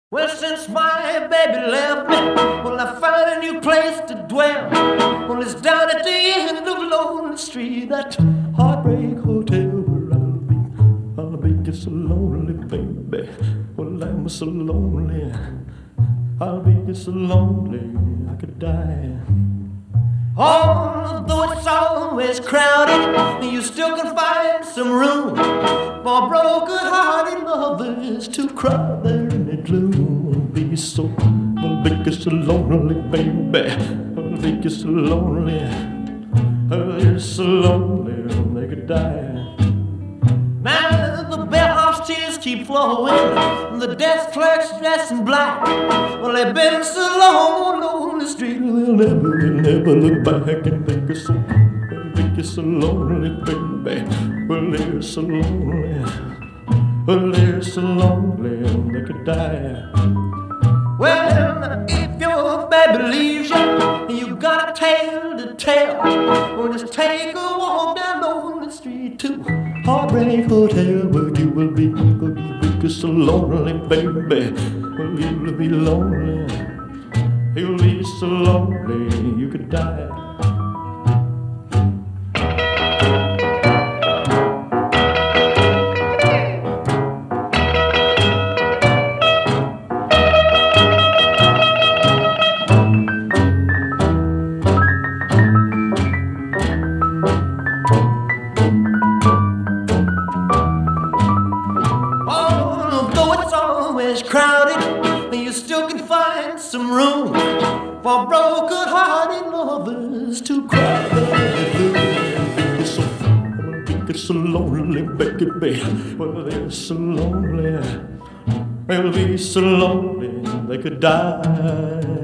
Well, since my baby left me, well, I found a new place to dwell. Well, it's down at the end of Lonely Street, that heartbreak hotel where I'll be just so lonely, baby. Well, I'm so lonely, I'll be just so lonely, I could die. Although it's always crowded, you still can find some room for broken-hearted lovers to cry there in the gloom. I'll be just so lonely, baby. I'll be just so lonely. I'll be so lonely they could die. Now the bellhop's tears keep flowing, the desk clerk's dressed in black. Well, they've been so long on the street, they'll never look back and think it's so lonely, baby. Well, they're so lonely, well, they're so lonely they could die. Well, if your baby leaves you, you got a tale to tell. Well, just take a walk down on the street to Heartbreak Hotel, where you will be just so lonely, baby. Well, you'll be lonely, you'll be so lonely you could die. Crowded, you still can find some room for broken-hearted lovers to cry. They're so lonely, baby. Well, they're so lonely. They'll be so lonely they could die.